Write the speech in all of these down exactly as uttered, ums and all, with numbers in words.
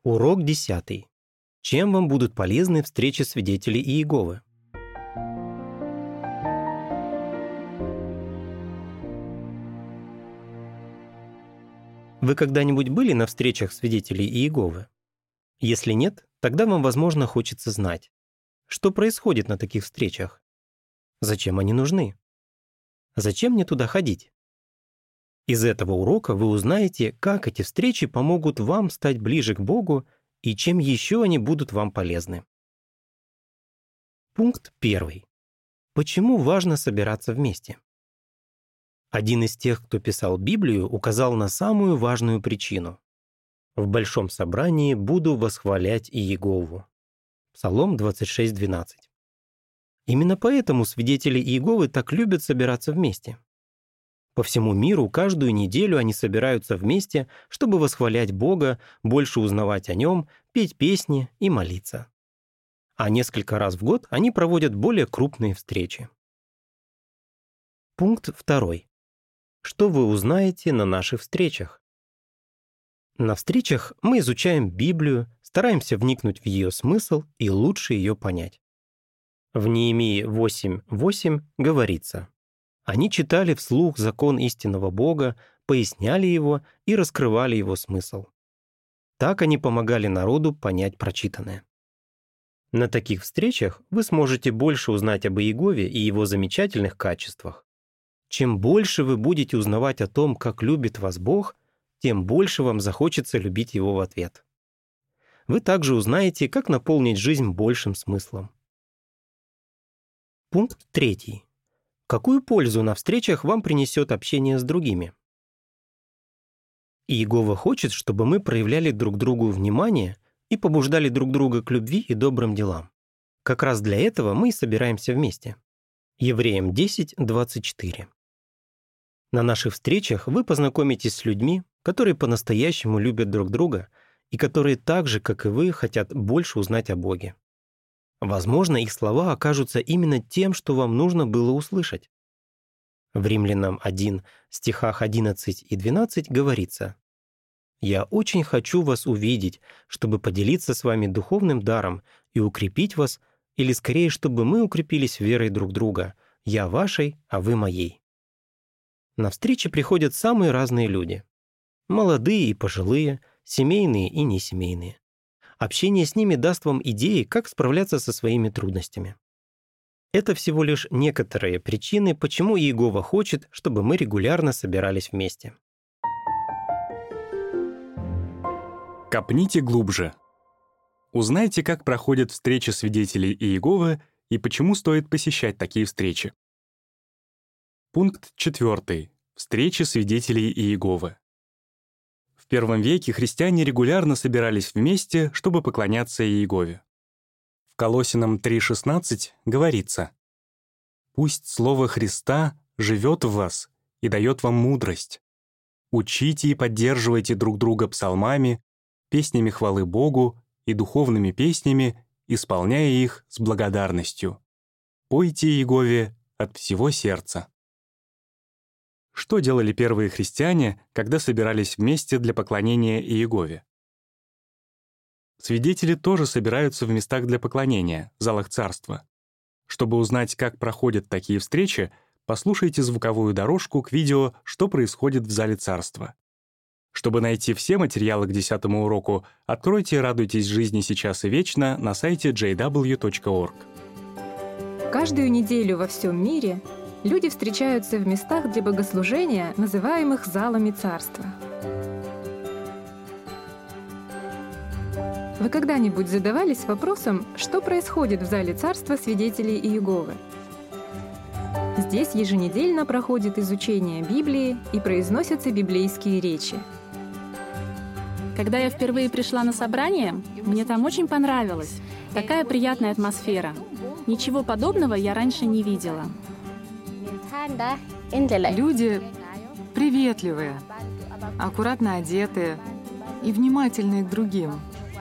Урок десятый. Чем вам будут полезны встречи свидетелей Иеговы? Вы когда-нибудь были на встречах свидетелей Иеговы? Если нет, тогда вам, возможно, хочется знать, что происходит на таких встречах? Зачем они нужны? Зачем мне туда ходить? Из этого урока вы узнаете, как эти встречи помогут вам стать ближе к Богу и чем еще они будут вам полезны. Пункт первый. Почему важно собираться вместе? Один из тех, кто писал Библию, указал на самую важную причину. «В большом собрании буду восхвалять Иегову». Псалом двадцать шесть двенадцать. Именно поэтому свидетели Иеговы так любят собираться вместе. По всему миру каждую неделю они собираются вместе, чтобы восхвалять Бога, больше узнавать о Нем, петь песни и молиться. А несколько раз в год они проводят более крупные встречи. Пункт второй. Что вы узнаете на наших встречах? На встречах мы изучаем Библию, стараемся вникнуть в ее смысл и лучше ее понять. В Неемии восемь восемь говорится: «Они читали вслух закон истинного Бога, поясняли его и раскрывали его смысл». Так они помогали народу понять прочитанное. На таких встречах вы сможете больше узнать об Иегове и его замечательных качествах. Чем больше вы будете узнавать о том, как любит вас Бог, тем больше вам захочется любить Его в ответ. Вы также узнаете, как наполнить жизнь большим смыслом. Пункт третий. Какую пользу на встречах вам принесет общение с другими? Иегова хочет, чтобы мы проявляли друг другу внимание и побуждали друг друга к любви и добрым делам. Как раз для этого мы и собираемся вместе. Евреям десять двадцать четыре. На наших встречах вы познакомитесь с людьми, которые по-настоящему любят друг друга и которые так же, как и вы, хотят больше узнать о Боге. Возможно, их слова окажутся именно тем, что вам нужно было услышать. В Римлянам один, стихах одиннадцать и двенадцать говорится: «Я очень хочу вас увидеть, чтобы поделиться с вами духовным даром и укрепить вас, или скорее, чтобы мы укрепились верой друг друга, я вашей, а вы моей». На встречи приходят самые разные люди. Молодые и пожилые, семейные и несемейные. Общение с ними даст вам идеи, как справляться со своими трудностями. Это всего лишь некоторые причины, почему Иегова хочет, чтобы мы регулярно собирались вместе. Копните глубже. Узнайте, как проходят встречи свидетелей Иеговы и почему стоит посещать такие встречи. Пункт четвертый. Встречи свидетелей Иеговы. В первом веке христиане регулярно собирались вместе, чтобы поклоняться Иегове. В Колоссянам три шестнадцать говорится: «Пусть Слово Христа живет в вас и дает вам мудрость. Учите и поддерживайте друг друга псалмами, песнями хвалы Богу и духовными песнями, исполняя их с благодарностью. Пойте Иегове от всего сердца». Что делали первые христиане, когда собирались вместе для поклонения Иегове? Свидетели тоже собираются в местах для поклонения, залах царства. Чтобы узнать, как проходят такие встречи, послушайте звуковую дорожку к видео «Что происходит в зале царства». Чтобы найти все материалы к десятому уроку, откройте и радуйтесь жизни сейчас и вечно на сайте джей дабл ю точка орг. Каждую неделю во всем мире люди встречаются в местах для богослужения, называемых залами царства. Вы когда-нибудь задавались вопросом, что происходит в зале царства свидетелей Иеговы? Здесь еженедельно проходит изучение Библии и произносятся библейские речи. Когда я впервые пришла на собрание, мне там очень понравилось. Такая приятная атмосфера. Ничего подобного я раньше не видела. Люди приветливые, аккуратно одетые и внимательные к другим.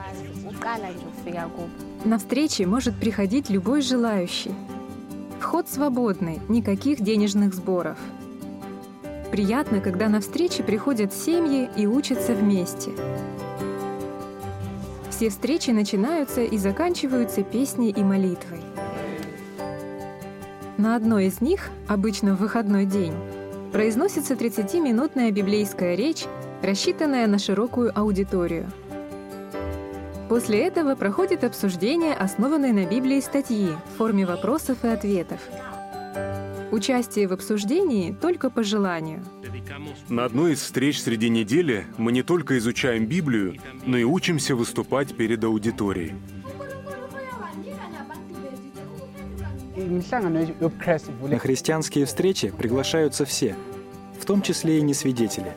На встречи может приходить любой желающий. Вход свободный, никаких денежных сборов. Приятно, когда на встречи приходят семьи и учатся вместе. Все встречи начинаются и заканчиваются песней и молитвой. На одной из них, обычно в выходной день, произносится тридцатиминутная библейская речь, рассчитанная на широкую аудиторию. После этого проходит обсуждение основанной на Библии статьи в форме вопросов и ответов. Участие в обсуждении только по желанию. На одной из встреч среди недели мы не только изучаем Библию, но и учимся выступать перед аудиторией. На христианские встречи приглашаются все, в том числе и несвидетели.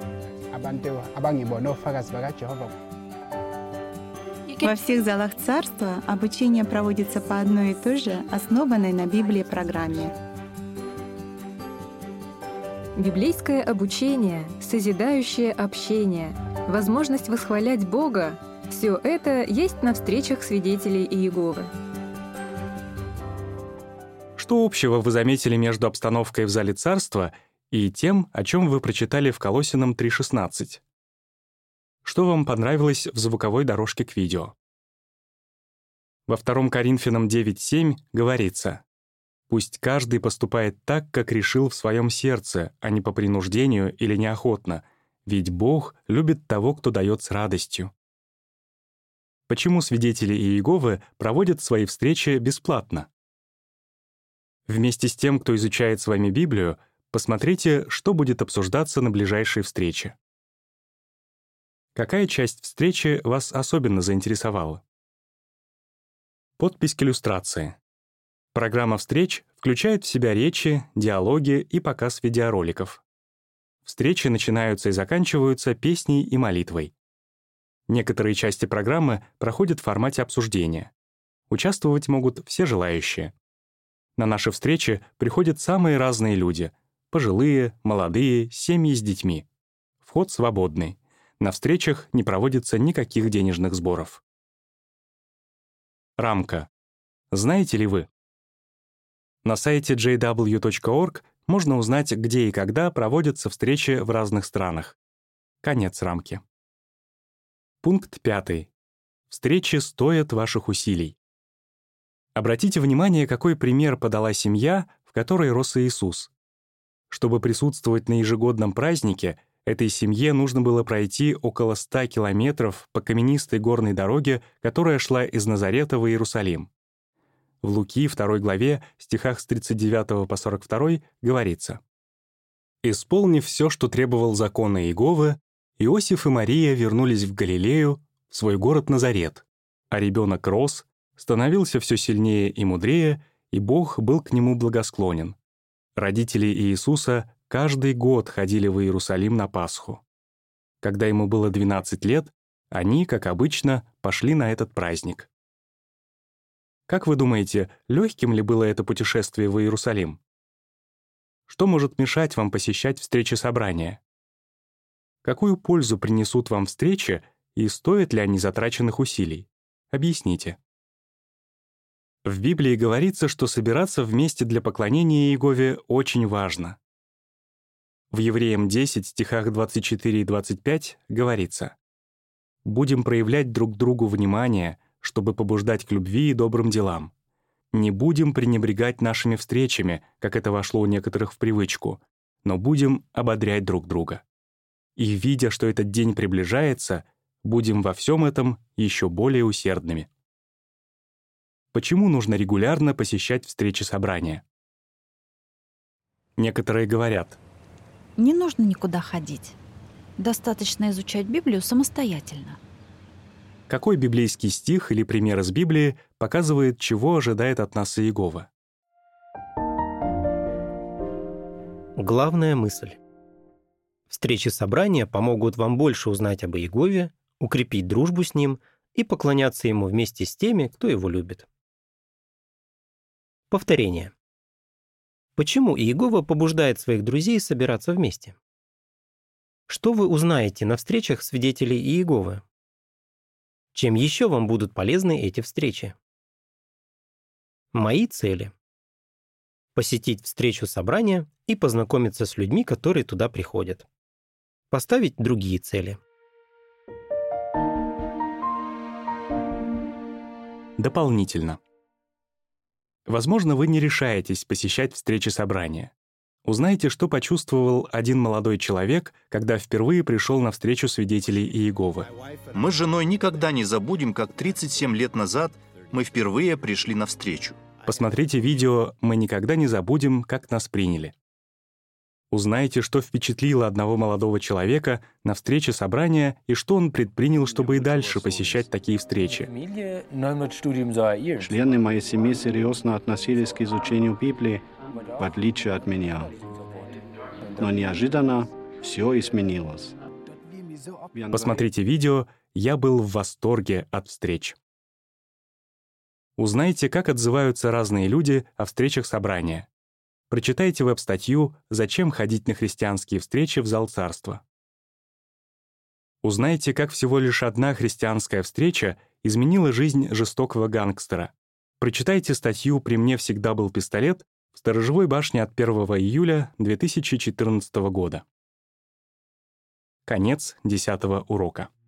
Во всех залах царства обучение проводится по одной и той же, основанной на Библии программе. Библейское обучение, созидающее общение, возможность восхвалять Бога — все это есть на встречах свидетелей Иеговы. Что общего вы заметили между обстановкой в зале царства и тем, о чем вы прочитали в Колоссянам три шестнадцать? Что вам понравилось в звуковой дорожке к видео? Во втором Коринфянам девять семь говорится: «Пусть каждый поступает так, как решил в своем сердце, а не по принуждению или неохотно, ведь Бог любит того, кто дает с радостью». Почему свидетели Иеговы проводят свои встречи бесплатно? Вместе с тем, кто изучает с вами Библию, посмотрите, что будет обсуждаться на ближайшей встрече. Какая часть встречи вас особенно заинтересовала? Подпись к иллюстрации. Программа встреч включает в себя речи, диалоги и показ видеороликов. Встречи начинаются и заканчиваются песней и молитвой. Некоторые части программы проходят в формате обсуждения. Участвовать могут все желающие. На наши встречи приходят самые разные люди — пожилые, молодые, семьи с детьми. Вход свободный. На встречах не проводится никаких денежных сборов. Рамка. Знаете ли вы? На сайте джей дабл ю точка орг можно узнать, где и когда проводятся встречи в разных странах. Конец рамки. Пункт пятый. Встречи стоят ваших усилий. Обратите внимание, какой пример подала семья, в которой рос Иисус. Чтобы присутствовать на ежегодном празднике, этой семье нужно было пройти около ста километров по каменистой горной дороге, которая шла из Назарета в Иерусалим. В Луки, второй главе, стихах с тридцать девятого по сорок второй, говорится: «Исполнив все, что требовал закон Иеговы, Иосиф и Мария вернулись в Галилею, в свой город Назарет, а ребенок рос, становился все сильнее и мудрее, и Бог был к нему благосклонен. Родители Иисуса каждый год ходили в Иерусалим на Пасху. Когда ему было двенадцать лет, они, как обычно, пошли на этот праздник». Как вы думаете, легким ли было это путешествие в Иерусалим? Что может мешать вам посещать встречи собрания? Какую пользу принесут вам встречи и стоят ли они затраченных усилий? Объясните. В Библии говорится, что собираться вместе для поклонения Иегове очень важно. В Евреям десять, стихах двадцать четыре и двадцать пять говорится: «Будем проявлять друг другу внимание, чтобы побуждать к любви и добрым делам. Не будем пренебрегать нашими встречами, как это вошло у некоторых в привычку, но будем ободрять друг друга. И, видя, что этот день приближается, будем во всем этом еще более усердными». Почему нужно регулярно посещать встречи собрания? Некоторые говорят: не нужно никуда ходить. Достаточно изучать Библию самостоятельно. Какой библейский стих или пример из Библии показывает, чего ожидает от нас Иегова? Главная мысль. Встречи собрания помогут вам больше узнать об Иегове, укрепить дружбу с Ним и поклоняться Ему вместе с теми, кто Его любит. Повторение. Почему Иегова побуждает своих друзей собираться вместе? Что вы узнаете на встречах свидетелей Иеговы? Чем еще вам будут полезны эти встречи? Мои цели. Посетить встречу собрания и познакомиться с людьми, которые туда приходят. Поставить другие цели. Дополнительно. Возможно, вы не решаетесь посещать встречи собрания. Узнайте, что почувствовал один молодой человек, когда впервые пришел на встречу свидетелей Иеговы. Мы с женой никогда не забудем, как тридцать семь лет назад мы впервые пришли на встречу. Посмотрите видео «Мы никогда не забудем, как нас приняли». Узнайте, что впечатлило одного молодого человека на встрече собрания и что он предпринял, чтобы и дальше посещать такие встречи. Члены моей семьи серьезно относились к изучению Библии, в отличие от меня. Но неожиданно все изменилось. Посмотрите видео «Я был в восторге от встреч». Узнайте, как отзываются разные люди о встречах собрания. Прочитайте веб-статью «Зачем ходить на христианские встречи в зал царства». Узнайте, как всего лишь одна христианская встреча изменила жизнь жестокого гангстера. Прочитайте статью «При мне всегда был пистолет» в сторожевой башне от первого июля две тысячи четырнадцатого года. Конец десятого урока.